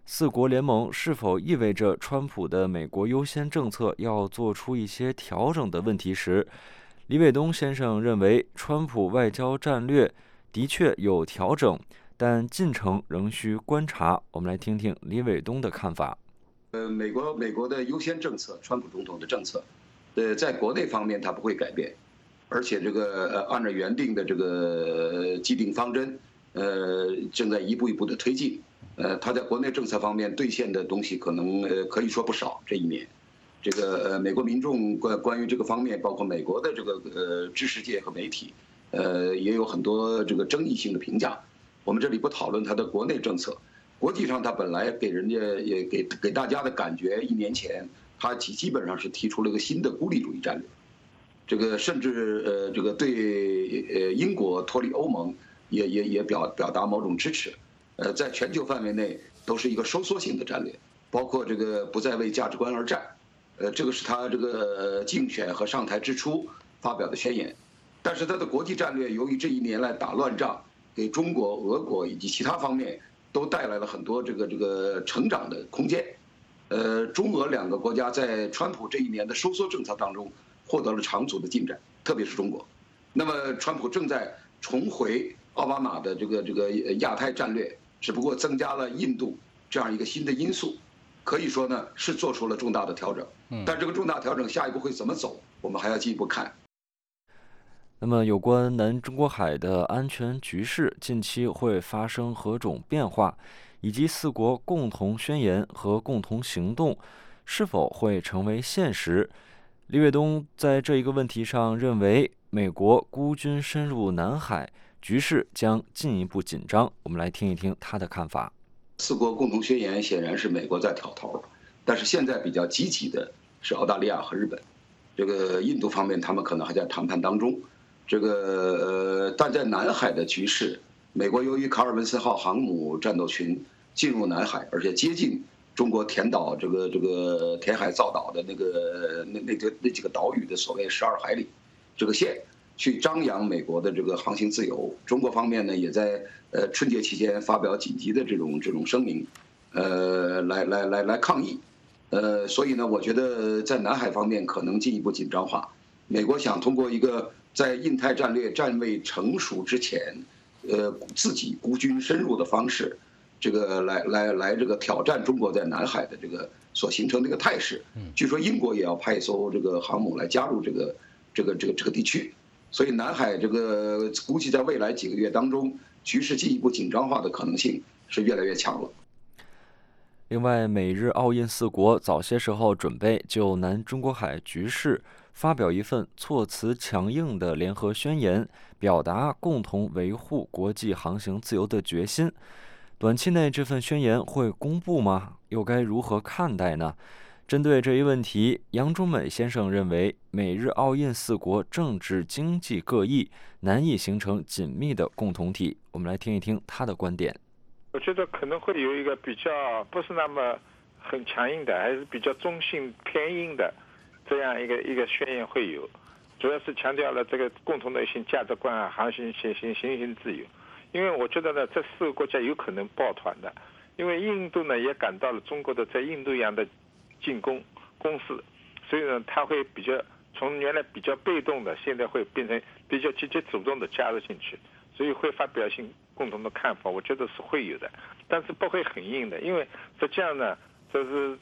四国联盟是否意味着川普的美国优先政策要做出一些调整的问题时，李伟东先生认为，川普外交战略的确有调整，但进程仍需观察。我们来听听李伟东的看法。 美国的优先政策，川普总统的政策，在国内方面它不会改变，而且这个按照原定的这个既定方针，正在一步一步的推进。他在国内政策方面兑现的东西可能可以说不少。这一年，这个美国民众关于这个方面，包括美国的这个知识界和媒体，也有很多这个争议性的评价。我们这里不讨论他的国内政策，国际上他本来给人家也给大家的感觉，1年前他基本上是提出了一个新的孤立主义战略，这个甚至这个对英国脱离欧盟也表达某种支持。在全球范围内都是一个收缩性的战略，包括这个不再为价值观而战，这个是他这个竞选和上台之初发表的宣言。但是他的国际战略由于这1年来打乱仗，给中国、俄国以及其他方面都带来了很多这个成长的空间。中俄2个国家在川普这1年的收缩政策当中获得了长足的进展，特别是中国。那么川普正在重回奥巴马的这个亚太战略，只不过增加了印度这样一个新的因素，可以说呢是做出了重大的调整。但这个重大调整下一步会怎么走，我们还要进一步看。 那么有关南中国海的安全局势近期会发生何种变化，以及4国共同宣言和共同行动是否会成为现实，李伟东在这一个问题上认为，美国孤军深入南海，局势将进一步紧张。我们来听一听他的看法。 4国共同宣言显然是美国在挑头，但是现在比较积极的是澳大利亚和日本。这个印度方面他们可能还在谈判当中。这个但在南海的局势，美国由于卡尔文森号航母战斗群进入南海，而且接近中国填岛这个填海造岛的那几个岛屿的所谓12海里这个线，去张扬美国的这个航行自由。中国方面呢，也在春节期间发表紧急的这种声明，来抗议。所以呢，我觉得在南海方面可能进一步紧张化。美国想通过一个在印太战略暂未成熟之前，自己孤军深入的方式，这个来这个挑战中国在南海的这个所形成的一个态势。据说英国也要派一艘这个航母来加入这个地区，所以南海这个估计在未来几个月当中，局势进一步紧张化的可能性是越来越强了。 另外，美日澳印4国早些时候准备就南中国海局势发表一份措辞强硬的联合宣言，表达共同维护国际航行自由的决心。短期内这份宣言会公布吗？又该如何看待呢？针对这一问题，杨忠美先生认为，美日澳印4国政治经济各异，难以形成紧密的共同体。我们来听一听他的观点。 我觉得可能会有一个比较不是那么很强硬的，还是比较中性偏硬的这样一个宣言会有，主要是强调了这个共同的一些价值观啊，航行自由。因为我觉得呢，这4个国家有可能抱团的，因为印度呢也感到了中国的在印度洋的进攻攻势，所以呢，他会比较从原来比较被动的，现在会变成比较积极主动的加入进去，所以会发表性共同的看法，我觉得是会有的，但是不会很硬的，因为实际上呢，这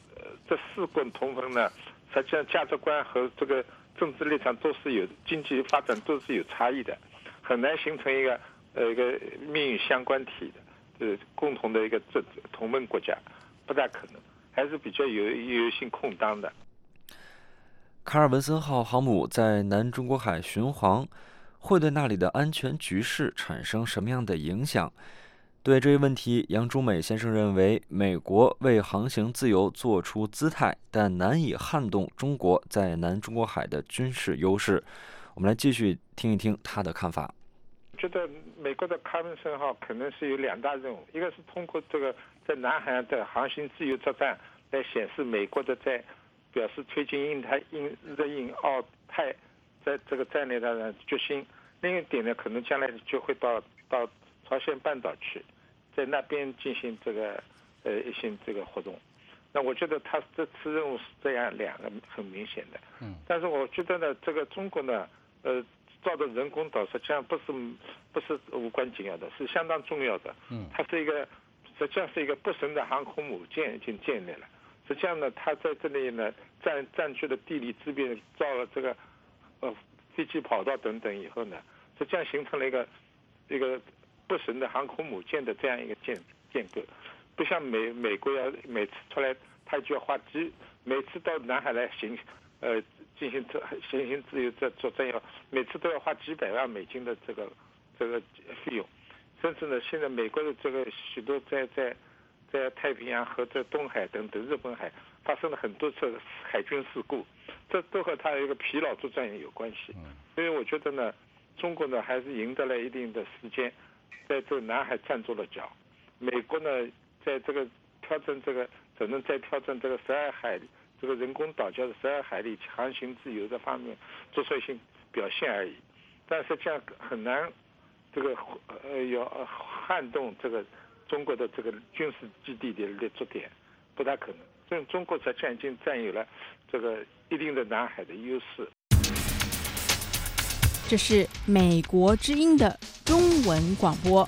4国同盟呢，实际上价值观和这个政治立场都是有，经济发展都是有差异的，很难形成一个命运相关体的，共同的一个同盟国家，不大可能，还是比较有性空当的。 卡尔文森号航母在南中国海巡航，会对那里的安全局势产生什么样的影响？对这一问题，杨忠美先生认为，美国为航行自由做出姿态，但难以撼动中国在南中国海的军事优势。我们来继续听一听他的看法。 我觉得美国的卡尔文森号可能是有2大任务，一个是通过这个在南海的航行自由作战来显示美国的在表示推进日印澳泰在这个战略的决心。另一点呢，可能将来就会到朝鲜半岛去，在那边进行这个一些这个活动。那我觉得他这次任务是这样两个很明显的。但是我觉得呢，这个中国呢，造的人工岛实际上不是无关紧要的，是相当重要的。它是实际上是一个不神的航空母舰已经建立了。实际上呢，它在这里呢占据了地理之便，造了这个飞机跑道等等以后呢，实际上形成了一个不神的航空母舰的这样一个建构。不像美国要每次出来，他就要每次到南海来进行自由作战要每次都要花几百万美金的这个费用，甚至呢，现在美国的这个许多在太平洋和在东海等等日本海发生了很多次海军事故，这都和他一个疲劳作战有关系。所以我觉得呢，中国呢还是赢得了一定的时间，在这个南海站住了脚。美国呢，在这个挑战只能在挑战这个12海里这个人工岛礁的12海里航行自由的方面做出一些表现而已，但是这样很难要撼动这个中国的这个军事基地的立足点，不大可能。所以中国实际上已经占有了这个一定的南海的优势。 这是美国之音的中文广播。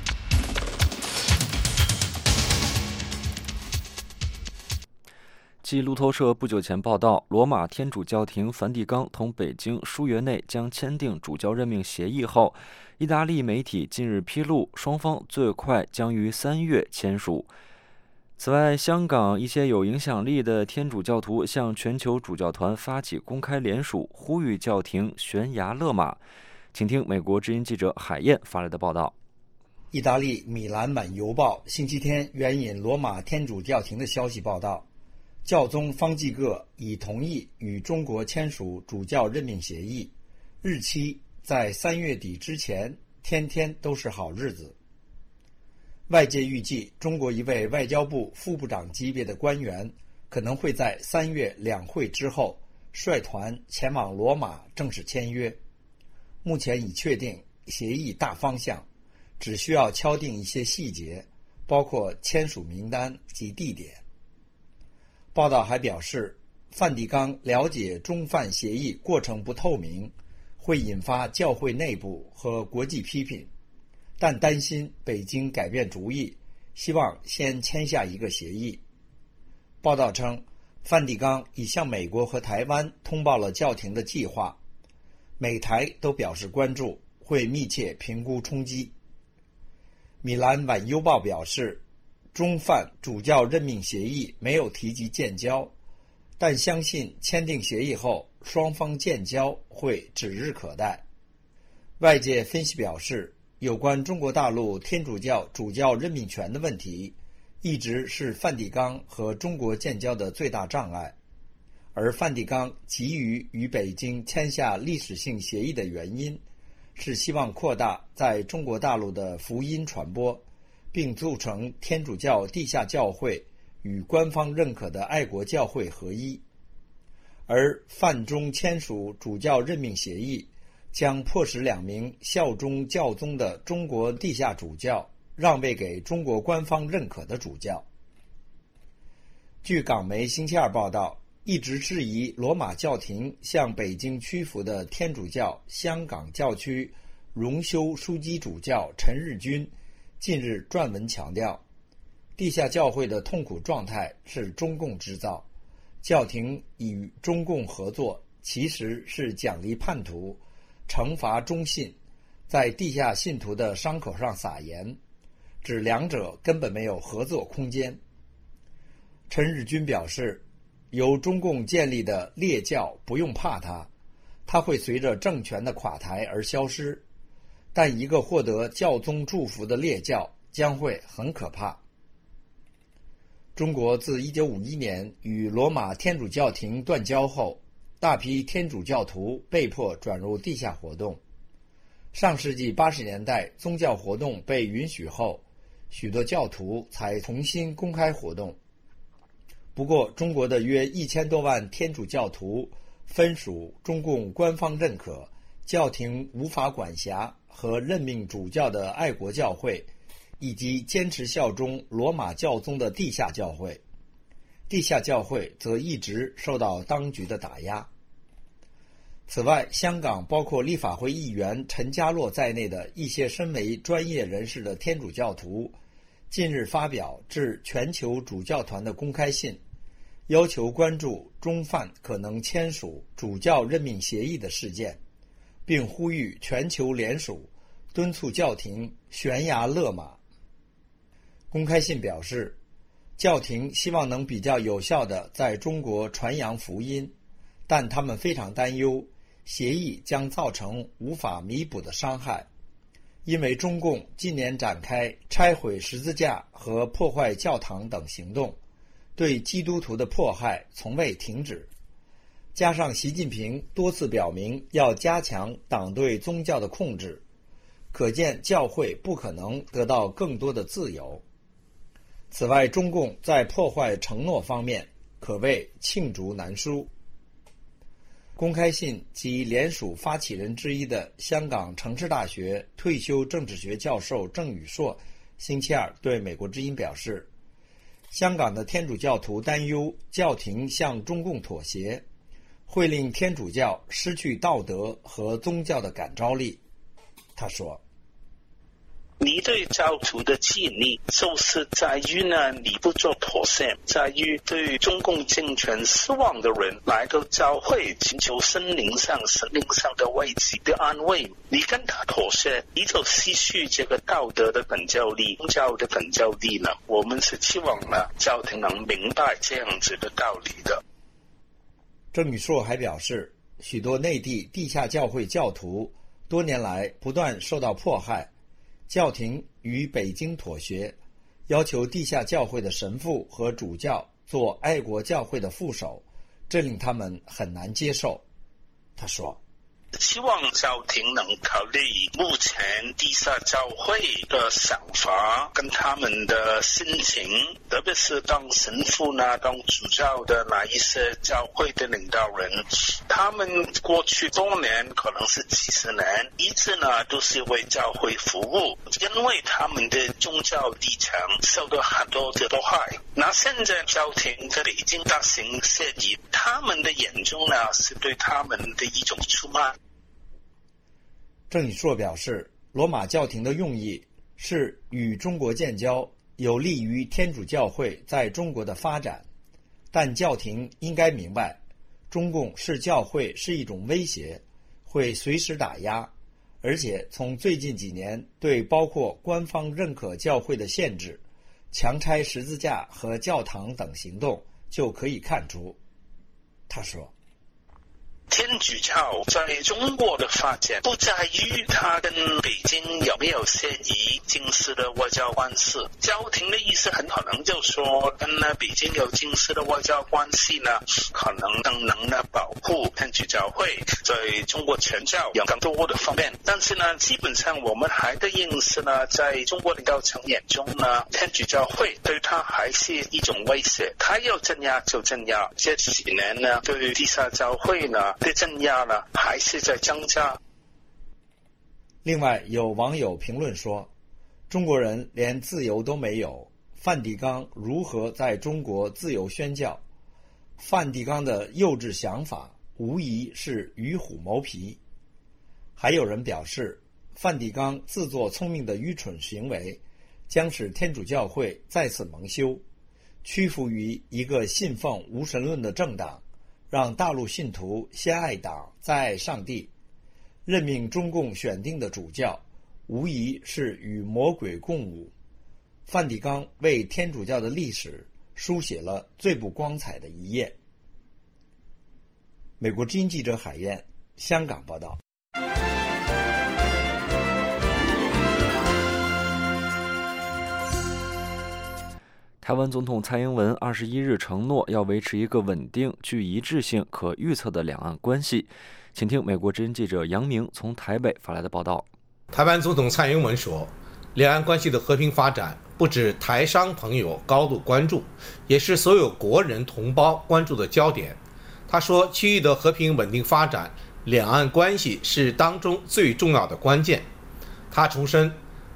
继路透社不久前报道，罗马天主教廷梵蒂冈同北京数月内将签订主教任命协议后，意大利媒体近日披露，双方最快将于3月签署。此外，香港一些有影响力的天主教徒向全球主教团发起公开联署，呼吁教廷悬崖勒马。请听美国之音记者海燕发来的报道。 意大利米兰晚邮报星期天援引罗马天主教廷的消息报道，教宗方济各已同意与中国签署主教任命协议，日期在3月底之前，天天都是好日子。外界预计，中国一位外交部副部长级别的官员可能会在3月两会之后率团前往罗马正式签约。目前已确定协议大方向，只需要敲定一些细节，包括签署名单及地点。报道还表示，梵蒂冈了解中梵协议过程不透明，会引发教会内部和国际批评，但担心北京改变主意，希望先签下一个协议。报道称，梵蒂冈已向美国和台湾通报了教廷的计划，美台都表示关注，会密切评估冲击。米兰晚邮报表示，中梵主教任命协议没有提及建交，但相信签订协议后，双方建交会指日可待。外界分析表示，有关中国大陆天主教主教任命权的问题，一直是梵蒂冈和中国建交的最大障碍，而梵蒂冈急于与北京签下历史性协议的原因，是希望扩大在中国大陆的福音传播，并促成天主教地下教会与官方认可的爱国教会合一。而梵中签署主教任命协议，将迫使2名效忠教宗的中国地下主教让位给中国官方认可的主教。据港媒星期二报道，一直质疑罗马教廷向北京屈服的天主教香港教区荣休枢机主教陈日君近日撰文强调，地下教会的痛苦状态是中共制造，教廷与中共合作其实是奖励叛徒，惩罚忠信，在地下信徒的伤口上撒盐，指两者根本没有合作空间。陈日君表示，由中共建立的列教不用怕它会随着政权的垮台而消失，但一个获得教宗祝福的列教将会很可怕。中国自1951年与罗马天主教廷断交后，大批天主教徒被迫转入地下活动。上世纪80年代宗教活动被允许后，许多教徒才重新公开活动。不过，中国的约1000多万天主教徒分属中共官方认可、教廷无法管辖和任命主教的爱国教会， 以及坚持效忠罗马教宗的地下教会，地下教会则一直受到当局的打压。此外，香港包括立法会议员陈家洛在内的一些身为专业人士的天主教徒，近日发表致全球主教团的公开信，要求关注中梵可能签署主教任命协议的事件，并呼吁全球联署，敦促教廷悬崖勒马。公开信表示，教廷希望能比较有效地在中国传扬福音，但他们非常担忧协议将造成无法弥补的伤害，因为中共近年展开拆毁十字架和破坏教堂等行动，对基督徒的迫害从未停止。加上习近平多次表明要加强党对宗教的控制，可见教会不可能得到更多的自由。此外，中共在破坏承诺方面可谓罄竹难书。公开信及联署发起人之一的香港城市大学退休政治学教授郑宇硕星期二对美国之音表示，香港的天主教徒担忧教廷向中共妥协，会令天主教失去道德和宗教的感召力。他说， 你对教徒的建议就是在于呢，你不做妥协，在于对中共政权失望的人来到教会寻求神灵上的位置的安慰，你跟他妥协，你就失去这个道德的感召力、宗教的感召力呢。我们是期望呢，教廷能明白这样子的道理的。 郑宇硕还表示，许多内地地下教会教徒多年来不断受到迫害，教廷与北京妥协，要求地下教会的神父和主教做爱国教会的副手，这令他们很难接受。他说， 希望教廷能考虑目前地下教会的想法跟他们的心情，特别是当神父呢、当主教的那一些教会的领导人，他们过去多年，可能是几十年，一直呢都是为教会服务，因为他们的宗教立场受到很多的迫害。那现在教廷在北京大行协议，他们的眼中呢是对他们的一种出卖。 郑宇硕表示，罗马教廷的用意是与中国建交，有利于天主教会在中国的发展，但教廷应该明白，中共视教会是一种威胁，会随时打压，而且从最近几年对包括官方认可教会的限制、强拆十字架和教堂等行动就可以看出。他说， 天主教在中国的发展不在于它跟北京有没有协议、正式的外交关系。教廷的意思很可能就说，跟北京有正式的外交关系呢，可能能保护天主教会在中国传教有更多的方面。但是呢，基本上我们还的认识呢，在中国领导层眼中呢，天主教会对他还是一种威胁，他要镇压就镇压。这几年呢，对地下教会呢的镇压呢还是在增加。 另外，有网友评论说，中国人连自由都没有，梵蒂冈如何在中国自由宣教？梵蒂冈的幼稚想法无疑是与虎谋皮。还有人表示，梵蒂冈自作聪明的愚蠢行为将使天主教会再次蒙羞，屈服于一个信奉无神论的政党，让大陆信徒先爱党再爱上帝。任命中共选定的主教无疑是与魔鬼共舞。梵蒂冈为天主教的历史书写了最不光彩的一页。美国之音记者海燕，香港报道。 台湾总统蔡英文21日承诺要维持一个稳定、具一致性、可预测的两岸关系。请听美国之音记者杨明从台北发来的报道。 台湾总统蔡英文说，两岸关系的和平发展不止台商朋友高度关注，也是所有国人同胞关注的焦点。他说，区域的和平稳定发展，两岸关系是当中最重要的关键。他重申，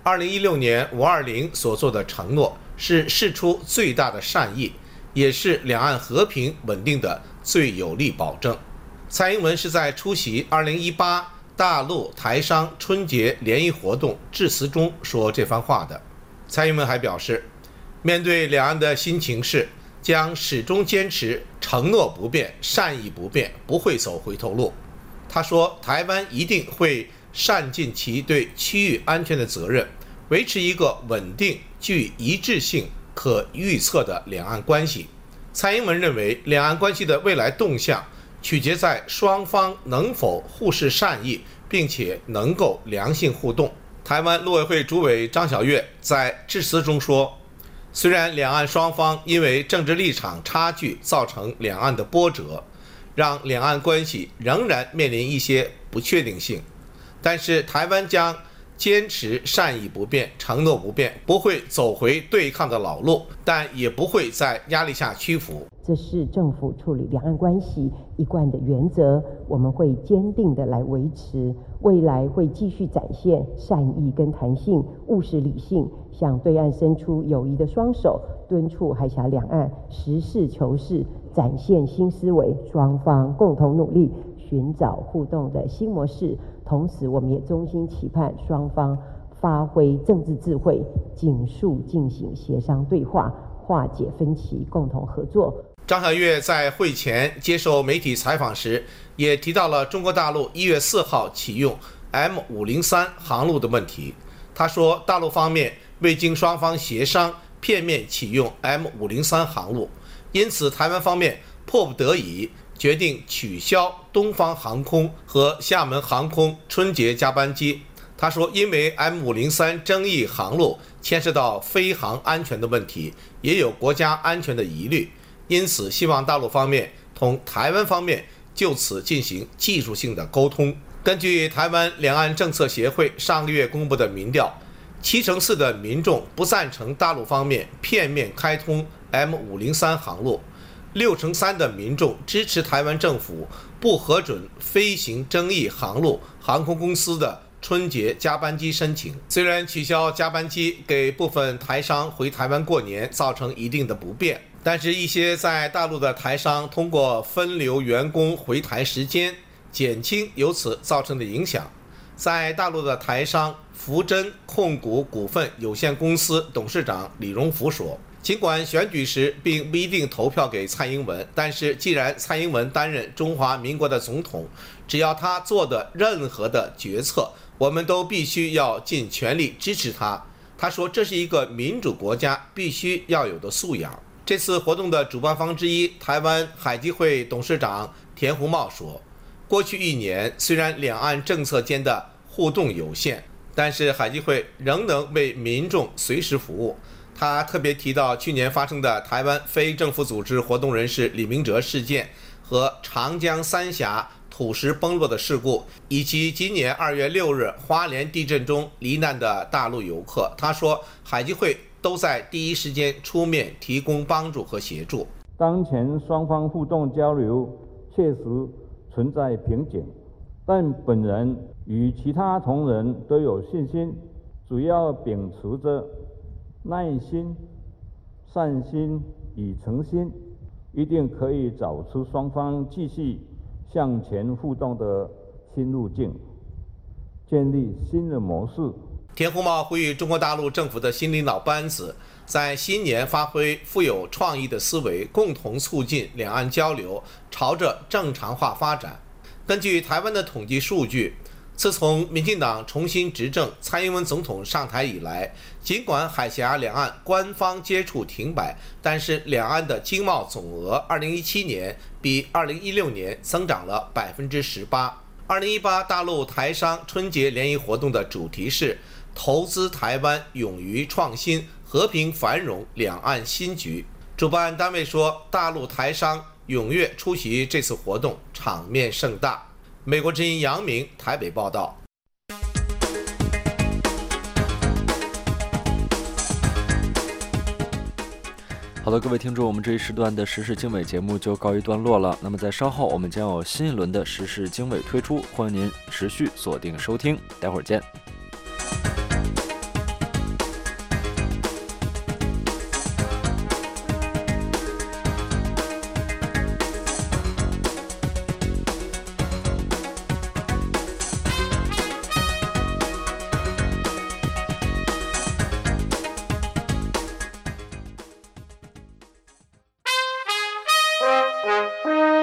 2016年520所做的承诺是释出最大的善意，也是两岸和平稳定的最有力保证。蔡英文是在出席2018大陆台商春节联谊活动致辞中说这番话的。蔡英文还表示，面对两岸的新情势，将始终坚持承诺不变、善意不变，不会走回头路。他说，台湾一定会善尽其对区域安全的责任，维持一个稳定、具一致性、可预测的两岸关系。蔡英文认为，两岸关系的未来动向取决在双方能否互视善意，并且能够良性互动。台湾陆委会主委张晓月在致辞中说，虽然两岸双方因为政治立场差距造成两岸的波折，让两岸关系仍然面临一些不确定性，但是台湾将坚持善意不变、承诺不变，不会走回对抗的老路，但也不会在压力下屈服。 这是政府处理两岸关系一贯的原则，我们会坚定的来维持，未来会继续展现善意跟弹性，务实理性，向对岸伸出友谊的双手，敦促海峡两岸实事求是，展现新思维，双方共同努力，寻找互动的新模式。同时，我们也衷心期盼双方发挥政治智慧，尽速进行协商对话，化解分歧，共同合作。 张晓月在会前接受媒体采访时，也提到了中国大陆1月4号启用 M503 航路的问题。他说，大陆方面未经双方协商，片面启用 M503 航路，因此台湾方面迫不得已决定取消东方航空和厦门航空春节加班机。他说，因为 M503 争议航路牵涉到飞航安全的问题，也有国家安全的疑虑，因此希望大陆方面同台湾方面就此进行技术性的沟通。根据台湾两岸政策协会上个月公布的民调，74%的民众不赞成大陆方面片面开通 M503 航路，63%的民众支持台湾政府不核准飞行争议航路航空公司的春节加班机申请。虽然取消加班机给部分台商回台湾过年造成一定的不便，但是一些在大陆的台商通过分流员工回台时间，减轻由此造成的影响。在大陆的台商福珍控股股份有限公司董事长李荣福说，尽管选举时并不一定投票给蔡英文，但是既然蔡英文担任中华民国的总统，只要他做的任何的决策，我们都必须要尽全力支持他。他说，这是一个民主国家必须要有的素养。这次活动的主办方之一，台湾海基会董事长田胡茂说，过去1年，虽然两岸政策间的互动有限，但是海基会仍能为民众随时服务。他特别提到去年发生的台湾非政府组织活动人士李明哲事件和长江三峡土石崩落的事故，以及今年2月6日花莲地震中罹难的大陆游客。他说，海基会都在第一时间出面提供帮助和协助。 当前双方互动交流确实存在瓶颈，但本人与其他同仁都有信心，主要秉持着耐心、善心与诚心，一定可以找出双方继续向前互动的新路径，建立新的模式。 田胡茂呼吁中国大陆政府的新领导班子在新年发挥富有创意的思维，共同促进两岸交流朝着正常化发展。根据台湾的统计数据，自从民进党重新执政，蔡英文总统上台以来，尽管海峡两岸官方接触停摆，但是两岸的经贸总额2017年比2016年增长了18%。2018大陆台商春节联谊活动的主题是投资台湾，勇于创新，和平繁荣，两岸新局。主办单位说，大陆台商踊跃出席这次活动，场面盛大。美国之音杨明台北报道。 好的，各位听众，我们这一时段的时事经纬节目就告一段落了。那么在稍后我们将有新一轮的时事经纬推出，欢迎您持续锁定收听，待会儿见。